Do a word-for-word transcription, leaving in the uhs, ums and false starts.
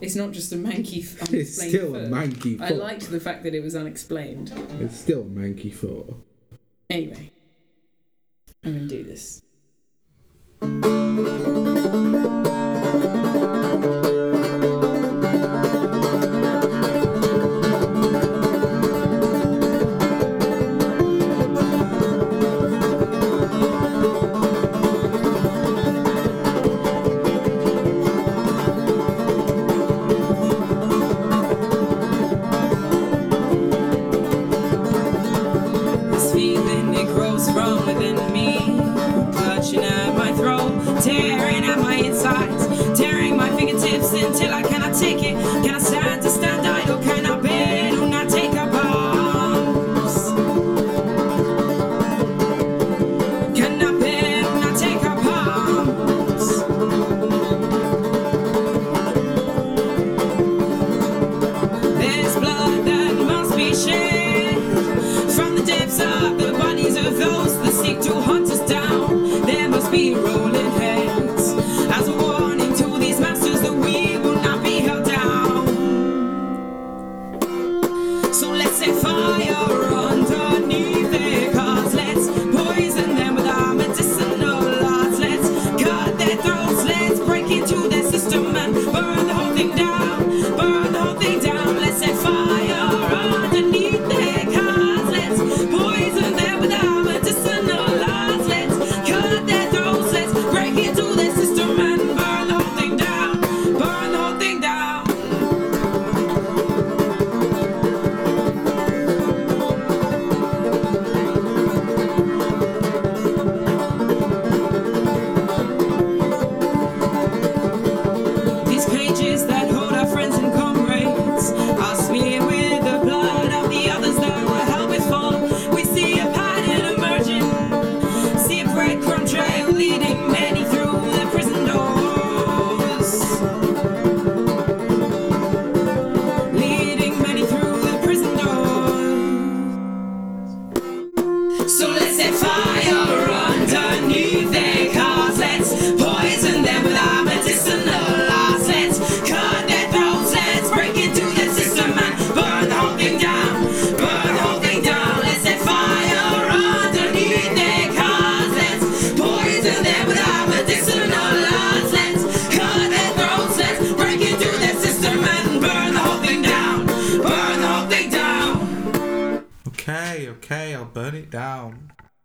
It's not just a manky, unexplained It's still foot. a manky foot. I liked the fact that it was unexplained. It's still a manky foot. Anyway, I'm going to do this. Until I cannot take it, can I stand to